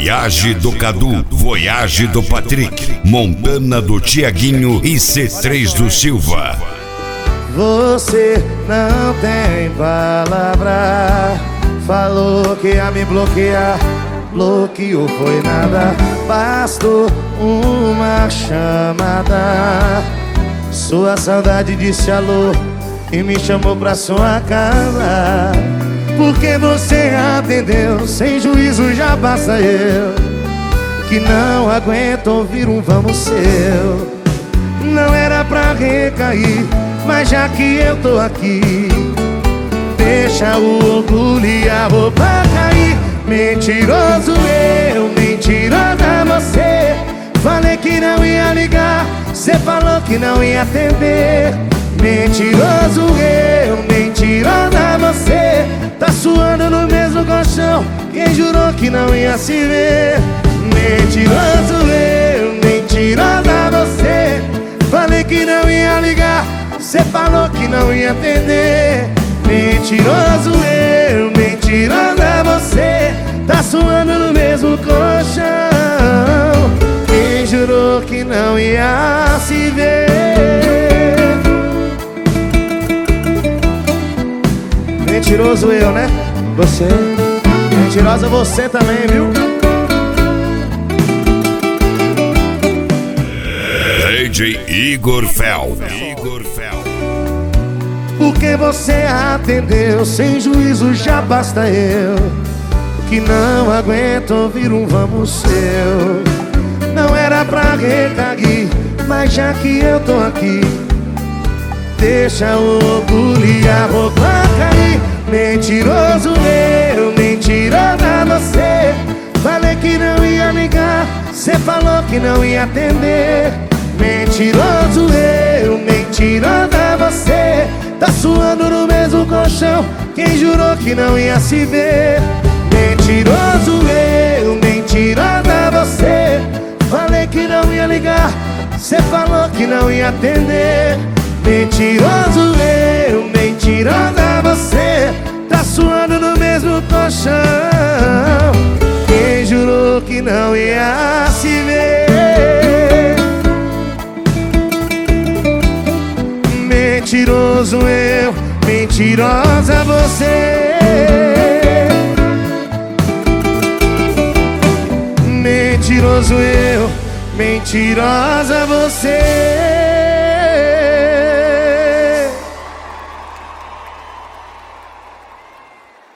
Voyage do Cadu, Voyage do Patrick, Montana do Tiaguinho e C3 do Silva. Você não tem palavra, falou que ia me bloquear, bloqueou foi nada, bastou uma chamada. Sua saudade disse alô e me chamou pra sua casa. Porque você atendeu, sem juízo já basta eu, que não aguento ouvir um vamos seu. Não era pra recair, mas já que eu tô aqui, deixa o orgulho e a roupa cair. Mentiroso eu, mentirosa você. Falei que não ia ligar, cê falou que não ia atender. Mentiroso eu, mentirosa você. Tá suando no mesmo colchão, quem jurou que não ia se ver. Mentiroso eu, mentirosa você. Falei que não ia ligar, cê falou que não ia atender. Mentiroso eu, mentirosa você. Tá suando no mesmo colchão, quem jurou que não ia se ver. Mentiroso eu, né? Você. Mentirosa você também, viu? DJ Igor Fel. Porque você atendeu, sem juízo já basta eu, que não aguento ouvir um vamos seu. Não era pra recair, mas já que eu tô aqui, deixa o orgulho e a roupa cair. Mentiroso eu, mentirosa você. Falei que não ia ligar, cê falou que não ia atender. Mentiroso eu, mentirosa você. Tá suando no mesmo colchão, quem jurou que não ia se ver. Mentiroso eu, mentirosa você. Falei que não ia ligar, cê falou que não ia atender. Mentiroso eu, mentirosa você. Tá suando no mesmo colchão, quem jurou que não ia se ver. Mentiroso eu, mentirosa você. Mentiroso eu, mentirosa você.